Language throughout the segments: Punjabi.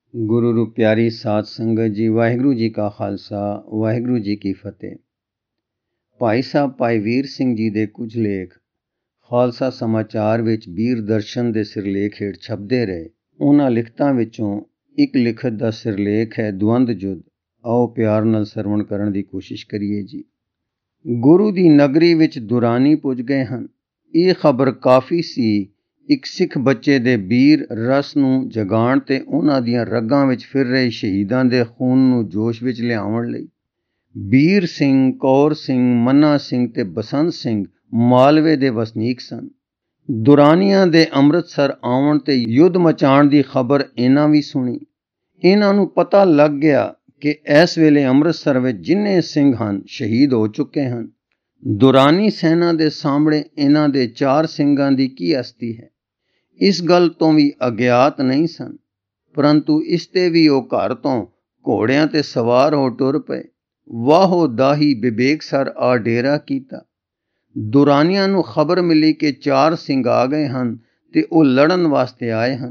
ਗੁਰੂ ਰੂ ਪਿਆਰੀ ਸਾਧ ਸੰਗਤ ਜੀ, ਵਾਹਿਗੁਰੂ ਜੀ ਕਾ ਖਾਲਸਾ, ਵਾਹਿਗੁਰੂ ਜੀ ਕੀ ਫਤਿਹ। ਭਾਈ ਸਾਹਿਬ ਭਾਈ ਵੀਰ ਸਿੰਘ ਜੀ ਦੇ ਕੁਝ ਲੇਖ ਖਾਲਸਾ ਸਮਾਚਾਰ ਵਿੱਚ ਵੀਰ ਦਰਸ਼ਨ ਦੇ ਸਿਰਲੇਖ ਹੇਠ ਛਪਦੇ ਰਹੇ। ਉਹਨਾਂ ਲਿਖਤਾਂ ਵਿੱਚੋਂ ਇੱਕ ਲਿਖਤ ਦਾ ਸਿਰਲੇਖ ਹੈ ਦਵੰਦ ਯੁੱਧ। ਆਓ ਪਿਆਰ ਨਾਲ ਸਰਵਣ ਕਰਨ ਦੀ ਕੋਸ਼ਿਸ਼ ਕਰੀਏ ਜੀ। ਗੁਰੂ ਦੀ ਨਗਰੀ ਵਿੱਚ ਦੁਰਾਨੀ ਪੁੱਜ ਗਏ ਹਨ। ਇਹ ਖਬਰ ਕਾਫੀ ਸੀ ਇੱਕ ਸਿੱਖ ਬੱਚੇ ਦੇ ਵੀਰ ਰਸ ਨੂੰ ਜਗਾਉਣ ਤੇ ਉਹਨਾਂ ਦੀਆਂ ਰਗਾਂ ਵਿੱਚ ਫਿਰ ਰਹੇ ਸ਼ਹੀਦਾਂ ਦੇ ਖੂਨ ਨੂੰ ਜੋਸ਼ ਵਿੱਚ ਲਿਆਉਣ ਲਈ। ਵੀਰ ਸਿੰਘ, ਕੌਰ ਸਿੰਘ, ਮੰਨਾ ਸਿੰਘ ਤੇ ਬਸੰਤ ਸਿੰਘ ਮਾਲਵੇ ਦੇ ਵਸਨੀਕ ਸਨ। ਦੁਰਾਨੀਆਂ ਦੇ ਅੰਮ੍ਰਿਤਸਰ ਆਉਣ ਤੇ ਯੁੱਧ ਮਚਾਉਣ ਦੀ ਖਬਰ ਇਹਨਾਂ ਵੀ ਸੁਣੀ। ਇਹਨਾਂ ਨੂੰ ਪਤਾ ਲੱਗ ਗਿਆ ਕਿ ਇਸ ਵੇਲੇ ਅੰਮ੍ਰਿਤਸਰ ਵਿੱਚ ਜਿੰਨੇ ਸਿੰਘ ਹਨ ਸ਼ਹੀਦ ਹੋ ਚੁੱਕੇ ਹਨ। ਦੁਰਾਨੀ ਸੈਨਾ ਦੇ ਸਾਹਮਣੇ ਇਹਨਾਂ ਦੇ 4 ਸਿੰਘਾਂ ਦੀ ਕੀ ਅਸਤੀ ਹੈ, ਇਸ ਗੱਲ ਤੋਂ ਵੀ ਅਗਿਆਤ ਨਹੀਂ ਸਨ। ਪਰੰਤੂ ਇਸ ਤੇ ਵੀ ਉਹ ਘਰ ਤੋਂ ਘੋੜਿਆਂ ਤੇ ਸਵਾਰ ਹੋ ਟੁਰ ਪਏ। ਵਾਹੋ ਦਾਹੀ ਵਿਵੇਕਸਰ ਆ ਡੇਰਾ ਕੀਤਾ। ਦੁਰਾਨੀਆਂ ਨੂੰ ਖਬਰ ਮਿਲੀ ਕਿ 4 ਸਿੰਘ ਆ ਗਏ ਹਨ ਤੇ ਉਹ ਲੜਨ ਵਾਸਤੇ ਆਏ ਹਨ।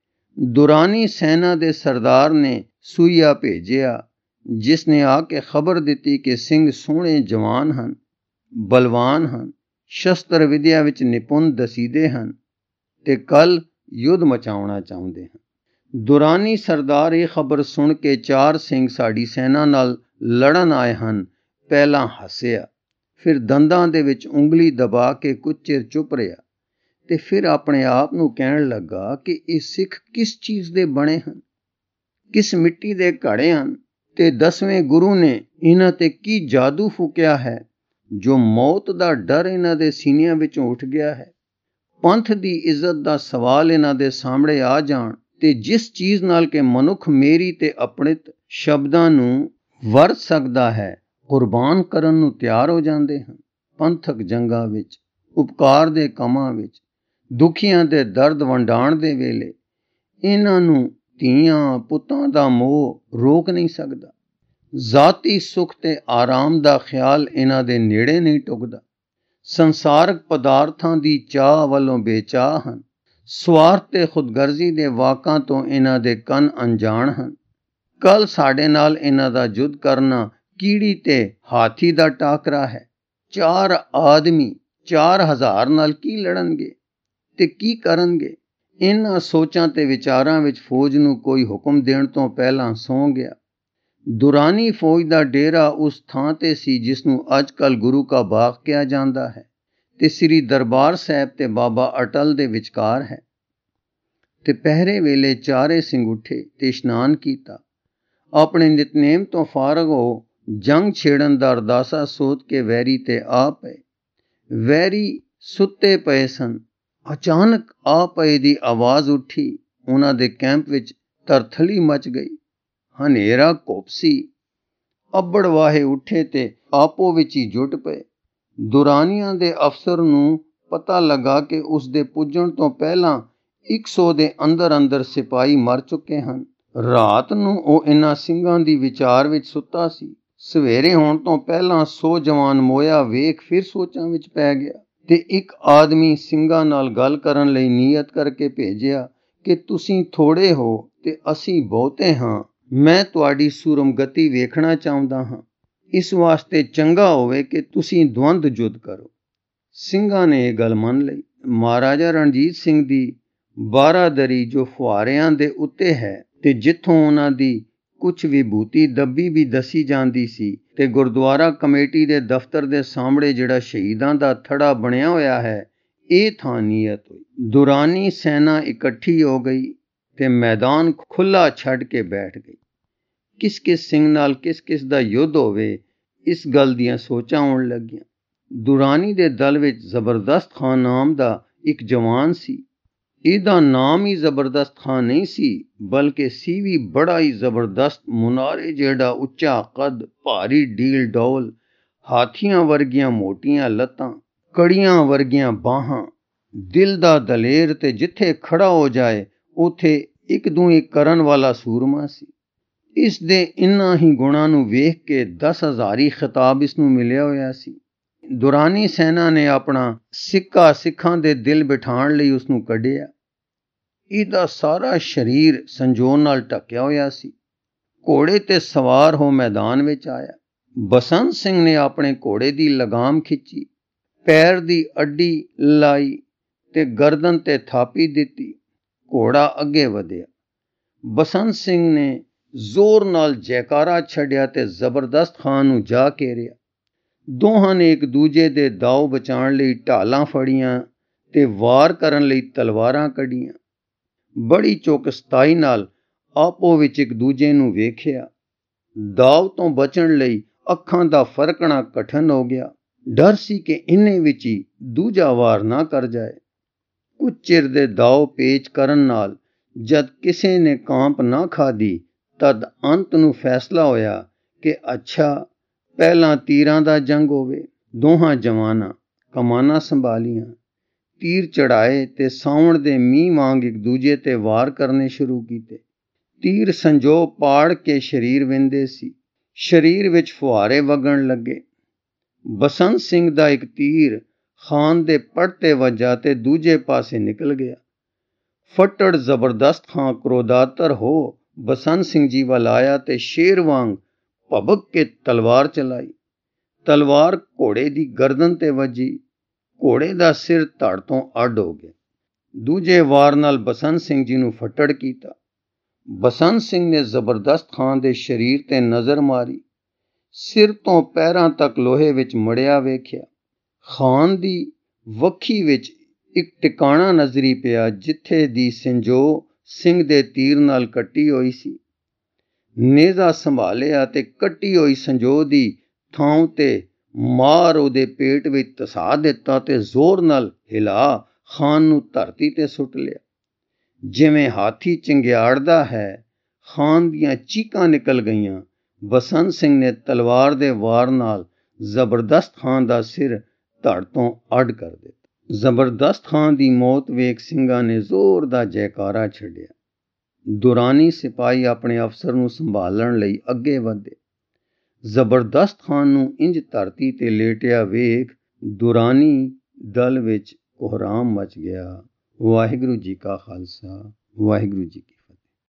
ਦੁਰਾਨੀ ਸੈਨਾ ਦੇ ਸਰਦਾਰ ਨੇ ਸੂਈਆ ਭੇਜਿਆ, ਜਿਸ ਨੇ ਆ ਕੇ ਖਬਰ ਦਿੱਤੀ ਕਿ ਸਿੰਘ ਸੋਹਣੇ ਜਵਾਨ ਹਨ, ਬਲਵਾਨ ਹਨ, ਸ਼ਸਤਰ ਵਿਦਿਆ ਵਿੱਚ ਨਿਪੁੰਨ ਦਸੀਦੇ ਹਨ ਤੇ ਕੱਲ ਯੁੱਧ ਮਚਾਉਣਾ ਚਾਹੁੰਦੇ ਹਨ। ਦੁਰਾਨੀ ਸਰਦਾਰ ਇਹ ਖਬਰ ਸੁਣ ਕੇ 4 ਸਿੰਘ ਸਾਡੀ ਸੈਨਾ ਨਾਲ ਲੜਨ ਆਏ ਹਨ ਪਹਿਲਾਂ ਹੱਸਿਆ, ਫਿਰ ਦੰਦਾਂ ਦੇ ਵਿੱਚ ਉਂਗਲੀ ਦਬਾ ਕੇ ਕੁਝ ਚਿਰ ਚੁੱਪ ਰਿਹਾ ਤੇ ਫਿਰ ਆਪਣੇ ਆਪ ਨੂੰ ਕਹਿਣ ਲੱਗਾ ਕਿ ਇਹ ਸਿੱਖ ਕਿਸ ਚੀਜ਼ ਦੇ ਬਣੇ ਹਨ, ਕਿਸ ਮਿੱਟੀ ਦੇ ਘੜੇ ਹਨ ਤੇ 10ਵੇਂ ਗੁਰੂ ਨੇ ਇਹਨਾਂ ਤੇ ਕੀ ਜਾਦੂ ਫੂਕਿਆ ਹੈ ਜੋ ਮੌਤ ਦਾ ਡਰ ਇਹਨਾਂ ਦੇ ਸੀਨਿਆਂ ਵਿੱਚੋਂ ਉੱਠ ਗਿਆ ਹੈ। ਪੰਥ ਦੀ ਇੱਜ਼ਤ ਦਾ ਸਵਾਲ ਇਹਨਾਂ ਦੇ ਸਾਹਮਣੇ ਆ ਜਾਣ ਤੇ ਜਿਸ ਚੀਜ਼ ਨਾਲ ਕਿ ਮਨੁੱਖ ਮੇਰੀ ਤੇ ਆਪਣਿਤ ਸ਼ਬਦਾਂ ਨੂੰ ਵਰਤ ਸਕਦਾ ਹੈ, ਕੁਰਬਾਨ ਕਰਨ ਨੂੰ ਤਿਆਰ ਹੋ ਜਾਂਦੇ ਹਨ। ਪੰਥਕ ਜੰਗਾਂ ਵਿੱਚ, ਉਪਕਾਰ ਦੇ ਕੰਮਾਂ ਵਿੱਚ, ਦੁਖੀਆਂ ਦੇ ਦਰਦ ਵੰਡਾਉਣ ਦੇ ਵੇਲੇ ਇਹਨਾਂ ਨੂੰ ਧੀਆਂ ਪੁੱਤਾਂ ਦਾ ਮੋਹ ਰੋਕ ਨਹੀਂ ਸਕਦਾ। ਜ਼ਾਤੀ ਸੁੱਖ ਤੇ ਆਰਾਮ ਦਾ ਖਿਆਲ ਇਹਨਾਂ ਦੇ ਨੇੜੇ ਨਹੀਂ ਟੁਕਦਾ। ਸੰਸਾਰਕ ਪਦਾਰਥਾਂ ਦੀ ਚਾਹ ਵੱਲੋਂ ਬੇਚਾਹ ਹਨ। ਸਵਾਰਥ ਤੇ ਖੁਦਗਰਜ਼ੀ ਦੇ ਵਾਕਾਂ ਤੋਂ ਇਹਨਾਂ ਦੇ ਕੰਨ ਅਣਜਾਣ ਹਨ। ਕੱਲ ਸਾਡੇ ਨਾਲ ਇਹਨਾਂ ਦਾ ਯੁੱਧ ਕਰਨਾ ਕੀੜੀ ਤੇ ਹਾਥੀ ਦਾ ਟਾਕਰਾ ਹੈ। 4 ਆਦਮੀ 4000 ਨਾਲ ਕੀ ਲੜਨਗੇ ਤੇ ਕੀ ਕਰਨਗੇ? ਇਹਨਾਂ ਸੋਚਾਂ ਤੇ ਵਿਚਾਰਾਂ ਵਿੱਚ ਫੌਜ ਨੂੰ ਕੋਈ ਹੁਕਮ ਦੇਣ ਤੋਂ ਪਹਿਲਾਂ ਸੌਂ ਗਿਆ। ਦੁਰਾਨੀ ਫੌਜ ਦਾ ਡੇਰਾ ਉਸ ਥਾਂ ਤੇ ਸੀ ਜਿਸ ਨੂੰ ਅੱਜ ਕੱਲ੍ਹ ਗੁਰੂ ਕਾ ਬਾਗ ਕਿਹਾ ਜਾਂਦਾ ਹੈ ਤੇ ਸ੍ਰੀ ਦਰਬਾਰ ਸਾਹਿਬ ਤੇ ਬਾਬਾ ਅਟਲ ਦੇ ਵਿਚਕਾਰ ਹੈ। ਤੇ ਪਹਿਰੇ ਵੇਲੇ 4 ਸਿੰਘ ਉੱਠੇ ਤੇ ਇਸ਼ਨਾਨ ਕੀਤਾ। ਆਪਣੇ ਨਿਤਨੇਮ ਤੋਂ ਫਾਰਗ ਹੋ ਜੰਗ ਛੇੜਨ ਦਾ ਅਰਦਾਸਾ ਸੋਚ ਕੇ ਵੈਰੀ ਤੇ ਆ ਪਏ। ਵੈਰੀ ਸੁੱਤੇ ਪਏ ਸਨ। ਅਚਾਨਕ ਆ ਪਏ ਦੀ ਆਵਾਜ਼ ਉੱਠੀ। ਉਹਨਾਂ ਦੇ ਕੈਂਪ ਵਿੱਚ ਤਰਥਲੀ ਮਚ ਗਈ। ਹਨੇਰਾ ਘੁੱਪ-ਸੀ। ਅੱਬੜ ਵਾਹੇ ਉੱਠੇ ਤੇ ਆਪੋ ਵਿੱਚ ਹੀ ਜੁਟ ਪਏ। ਦੁਰਾਨੀਆਂ ਦੇ ਅਫਸਰ ਨੂੰ ਪਤਾ ਲੱਗਾ ਕਿ ਉਸ ਦੇ ਪੁੱਜਣ ਤੋਂ ਪਹਿਲਾਂ 100 ਦੇ ਅੰਦਰ ਸਿਪਾਹੀ ਮਰ ਚੁੱਕੇ ਹਨ। ਰਾਤ ਨੂੰ ਉਹ ਇਹਨਾਂ ਸਿੰਘਾਂ ਦੀ ਵਿਚਾਰ ਵਿੱਚ ਸੁੱਤਾ ਸੀ। ਸਵੇਰੇ ਹੋਣ ਤੋਂ ਪਹਿਲਾਂ 100 ਜਵਾਨ ਮੋਇਆ ਵੇਖ ਫਿਰ ਸੋਚਾਂ ਵਿੱਚ ਪੈ ਗਿਆ ਤੇ ਇੱਕ ਆਦਮੀ ਸਿੰਘਾਂ ਨਾਲ ਗੱਲ ਕਰਨ ਲਈ ਨੀਅਤ ਕਰਕੇ ਭੇਜਿਆ ਕਿ ਤੁਸੀਂ ਥੋੜੇ ਹੋ ਤੇ ਅਸੀਂ ਬਹੁਤੇ ਹਾਂ। ਮੈਂ ਤੁਹਾਡੀ ਸੂਰਮਗਤੀ ਵੇਖਣਾ ਚਾਹੁੰਦਾ ਹਾਂ। ਇਸ ਵਾਸਤੇ ਚੰਗਾ ਹੋਵੇ ਕਿ ਤੁਸੀਂ ਦਵੰਦ ਯੁੱਧ ਕਰੋ। ਸਿੰਘਾਂ ਨੇ ਇਹ ਗੱਲ ਮੰਨ ਲਈ। ਮਹਾਰਾਜਾ ਰਣਜੀਤ ਸਿੰਘ ਦੀ ਬਾਰਾਦਰੀ ਜੋ ਫੁਹਾਰਿਆਂ ਦੇ ਉੱਤੇ ਹੈ ਤੇ ਜਿੱਥੋਂ ਉਹਨਾਂ ਦੀ ਕੁਝ ਵਿਭੂਤੀ ਦੱਬੀ ਵੀ ਦੱਸੀ ਜਾਂਦੀ ਸੀ ਤੇ ਗੁਰਦੁਆਰਾ ਕਮੇਟੀ ਦੇ ਦਫ਼ਤਰ ਦੇ ਸਾਹਮਣੇ ਜਿਹੜਾ ਸ਼ਹੀਦਾਂ ਦਾ ਥੜਾ ਬਣਿਆ ਹੋਇਆ ਹੈ, ਇਹ ਥਾਂ ਨੀਅਤ ਹੋਈ। ਦੁਰਾਨੀ ਸੈਨਾ ਇਕੱਠੀ ਹੋ ਗਈ ਤੇ ਮੈਦਾਨ ਖੁੱਲ੍ਹਾ ਛੱਡ ਕੇ ਬੈਠ ਗਈ। ਕਿਸ ਸਿੰਘ ਨਾਲ ਕਿਸ ਦਾ ਯੁੱਧ ਹੋਵੇ, ਇਸ ਗੱਲ ਦੀਆਂ ਸੋਚਾਂ ਆਉਣ ਲੱਗੀਆਂ। ਦੁਰਾਨੀ ਦੇ ਦਲ ਵਿੱਚ ਜ਼ਬਰਦਸਤ ਖਾਨ ਨਾਮ ਦਾ ਇੱਕ ਜਵਾਨ ਸੀ। ਇਹਦਾ ਨਾਮ ਹੀ ਜ਼ਬਰਦਸਤ ਖਾਨ ਨਹੀਂ ਸੀ, ਬਲਕਿ ਸੀ ਵੀ ਬੜਾ ਹੀ ਜ਼ਬਰਦਸਤ। ਮੁਨਾਰੇ ਜਿਹੜਾ ਉੱਚਾ ਕੱਦ, ਭਾਰੀ ਢੀਲ ਡੌਲ, ਹਾਥੀਆਂ ਵਰਗੀਆਂ ਮੋਟੀਆਂ ਲੱਤਾਂ, ਕੜੀਆਂ ਵਰਗੀਆਂ ਬਾਹਾਂ, ਦਿਲ ਦਾ ਦਲੇਰ ਤੇ ਜਿੱਥੇ ਖੜਾ ਹੋ ਜਾਏ ਉੱਥੇ ਇੱਕ ਦੂਈ ਕਰਨ ਵਾਲਾ ਸੂਰਮਾ ਸੀ। ਇਸ ਦੇ ਇਨ੍ਹਾਂ ਹੀ ਗੁਣਾਂ ਨੂੰ ਵੇਖ ਕੇ 10,000 ਖਿਤਾਬ ਇਸ ਨੂੰ ਮਿਲਿਆ ਹੋਇਆ ਸੀ। ਦੁਰਾਨੀ ਸੈਨਾ ਨੇ ਆਪਣਾ ਸਿੱਕਾ ਸਿੱਖਾਂ ਦੇ ਦਿਲ ਬਿਠਾਉਣ ਲਈ ਉਸ ਨੂੰ ਕੱਢਿਆ। ਇਹਦਾ ਸਾਰਾ ਸਰੀਰ ਸੰਜੋਣ ਨਾਲ ਢੱਕਿਆ ਹੋਇਆ ਸੀ। ਘੋੜੇ ਤੇ ਸਵਾਰ ਹੋ ਮੈਦਾਨ ਵਿੱਚ ਆਇਆ। ਬਸੰਤ ਸਿੰਘ ਨੇ ਆਪਣੇ ਘੋੜੇ ਦੀ ਲਗਾਮ ਖਿੱਚੀ, ਪੈਰ ਦੀ ਅੱਡੀ ਲਾਈ ਤੇ ਗਰਦਨ ਤੇ ਥਾਪੀ ਦਿੱਤੀ। ਘੋੜਾ ਅੱਗੇ ਵਧਿਆ। ਬਸੰਤ ਸਿੰਘ ਨੇ ਜ਼ੋਰ ਨਾਲ ਜੈਕਾਰਾ ਛੱਡਿਆ ਤੇ ਜ਼ਬਰਦਸਤ ਖਾਨ ਨੂੰ ਜਾ ਘੇਰਿਆ। ਦੋਹਾਂ ਨੇ ਇੱਕ ਦੂਜੇ ਦੇ ਦਾਅ ਬਚਾਉਣ ਲਈ ਢਾਲਾਂ ਫੜੀਆਂ ਤੇ ਵਾਰ ਕਰਨ ਲਈ ਤਲਵਾਰਾਂ ਕੱਢੀਆਂ। ਬੜੀ ਚੌਕਸਤਾਈ ਨਾਲ ਆਪੋ ਵਿੱਚ ਇੱਕ ਦੂਜੇ ਨੂੰ ਵੇਖਿਆ। ਦਾਅ ਤੋਂ ਬਚਣ ਲਈ ਅੱਖਾਂ ਦਾ ਫਰਕਣਾ ਕਠਨ ਹੋ ਗਿਆ। ਡਰ ਸੀ ਕਿ ਇੰਨੇ ਵਿੱਚ ਹੀ ਦੂਜਾ ਵਾਰ ਨਾ ਕਰ ਜਾਏ। ਕੁਝ ਚਿਰ ਦੇ ਦਾਅ ਪੇਚ ਕਰਨ ਨਾਲ ਜਦ ਕਿਸੇ ਨੇ ਕਾਂਪ ਨਾ ਖਾਧੀ, ਤਦ ਅੰਤ ਨੂੰ ਫੈਸਲਾ ਹੋਇਆ ਕਿ ਅੱਛਾ, ਪਹਿਲਾਂ ਤੀਰਾਂ ਦਾ ਜੰਗ ਹੋਵੇ। ਦੋਹਾਂ ਜਵਾਨਾਂ ਕਮਾਨਾਂ ਸੰਭਾਲੀਆਂ, ਤੀਰ ਚੜਾਏ ਤੇ ਸਾਵਣ ਦੇ ਮੀਂਹ ਵਾਂਗ ਇੱਕ ਦੂਜੇ ਤੇ ਵਾਰ ਕਰਨੇ ਸ਼ੁਰੂ ਕੀਤੇ। ਤੀਰ ਸੰਜੋ ਪਾੜ ਕੇ ਸਰੀਰ ਵਿੰਦੇ ਸੀ। ਸਰੀਰ ਵਿੱਚ ਫੁਹਾਰੇ ਵਗਣ ਲੱਗੇ। ਬਸੰਤ ਸਿੰਘ ਦਾ ਇੱਕ ਤੀਰ ਖਾਨ ਦੇ ਪੱਟ ਤੇ ਵੱਜਾ ਤੇ ਦੂਜੇ ਪਾਸੇ ਨਿਕਲ ਗਿਆ। ਫੱਟੜ ਜ਼ਬਰਦਸਤ ਖਾਂ ਕ੍ਰੋਧਾਤਰ ਹੋ ਬਸੰਤ ਸਿੰਘ ਜੀ ਵੱਲ ਆਇਆ ਤੇ ਸ਼ੇਰ ਵਾਂਗ ਭਬਕ ਕੇ ਤਲਵਾਰ ਚਲਾਈ। ਤਲਵਾਰ ਘੋੜੇ ਦੀ ਗਰਦਨ ਤੇ ਵੱਜੀ। ਘੋੜੇ ਦਾ ਸਿਰ ਧੜ ਤੋਂ ਅੱਡ ਹੋ ਗਿਆ। ਦੂਜੇ ਵਾਰ ਨਾਲ ਬਸੰਤ ਸਿੰਘ ਜੀ ਨੂੰ ਫੱਟੜ ਕੀਤਾ। ਬਸੰਤ ਸਿੰਘ ਨੇ ਜ਼ਬਰਦਸਤ ਖਾਨ ਦੇ ਸਰੀਰ ਤੇ ਨਜ਼ਰ ਮਾਰੀ। ਸਿਰ ਤੋਂ ਪੈਰਾਂ ਤੱਕ ਲੋਹੇ ਵਿੱਚ ਮੜਿਆ ਵੇਖਿਆ। ਖਾਨ ਦੀ ਵੱਖੀ ਵਿੱਚ ਇੱਕ ਟਿਕਾਣਾ ਨਜ਼ਰੀ ਪਿਆ, ਜਿੱਥੇ ਦੀ ਸੰਜੋ ਸਿੰਘ ਦੇ ਤੀਰ ਨਾਲ ਕੱਟੀ ਹੋਈ ਸੀ। ਨੇਜ਼ਾ ਸੰਭਾਲਿਆ ਤੇ ਕੱਟੀ ਹੋਈ ਸੰਜੋ ਦੀ ਥਾਂ ਤੇ ਮਾਰ ਉਹਦੇ ਪੇਟ ਵਿੱਚ ਧਸਾ ਦਿੱਤਾ ਤੇ ਜ਼ੋਰ ਨਾਲ ਹਿਲਾ ਖਾਨ ਨੂੰ ਧਰਤੀ ਤੇ ਸੁੱਟ ਲਿਆ। ਜਿਵੇਂ ਹਾਥੀ ਚਿੰਗਿਆੜਦਾ ਹੈ, ਖਾਨ ਦੀਆਂ ਚੀਕਾਂ ਨਿਕਲ ਗਈਆਂ। ਬਸੰਤ ਸਿੰਘ ਨੇ ਤਲਵਾਰ ਦੇ ਵਾਰ ਨਾਲ ਜ਼ਬਰਦਸਤ ਖਾਨ ਦਾ ਸਿਰ ਧੜ ਤੋਂ ਅੱਡ ਕਰ ਦਿੱਤਾ। ਜ਼ਬਰਦਸਤ ਖਾਨ ਦੀ ਮੌਤ ਵੇਖ ਸਿੰਘਾਂ ਨੇ ਜ਼ੋਰ ਦਾ ਜੈਕਾਰਾ ਛੱਡਿਆ। ਦੁਰਾਨੀ ਸਿਪਾਹੀ ਆਪਣੇ ਅਫਸਰ ਨੂੰ ਸੰਭਾਲਣ ਲਈ ਅੱਗੇ ਵਧੇ। ਜ਼ਬਰਦਸਤ ਖਾਨ ਨੂੰ ਇੰਜ ਧਰਤੀ ਤੇ ਲੇਟਿਆ ਵੇਖ ਦੁਰਾਨੀ ਦਲ ਵਿੱਚ ਕੋਹਰਾਮ ਮਚ ਗਿਆ। ਵਾਹਿਗੁਰੂ ਜੀ ਕਾ ਖਾਲਸਾ, ਵਾਹਿਗੁਰੂ ਜੀ ਕੀ